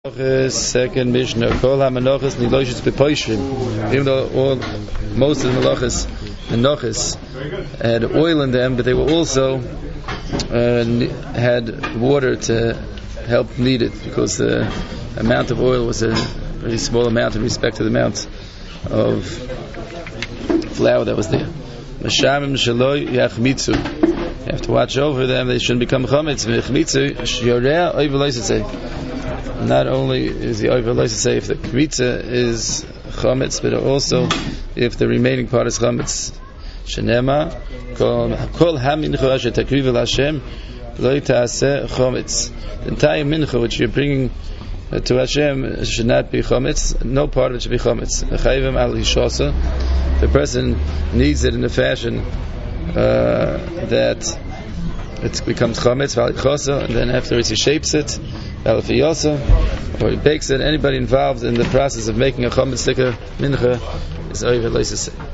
Second Mishnah, Kol HaMenachos Niloshis B'Poishrim. Even though most of the Menachos had oil in them, but they were also had water to help knead it, because the amount of oil was a very small amount in respect to the amount of flour that was there. Mashamim Shaloi Yachmitzu. You have to watch over them; they shouldn't become chametz. Yachmitzu Shyoreh Oiv Loisei. Not only is the over to say if the kmitza is chametz, but also if the remaining part is chametz. Shenema kol hamincha asher takriv Hashem lo taaseh chametz. The entire mincha which you're bringing to Hashem should not be chametz. No part of it should be chametz. Chayvim al hishasa. The person needs it in a fashion that it becomes chametz, and then afterwards he shapes it, or he bakes it. Anybody involved in the process of making a chametz sticker mincha is over.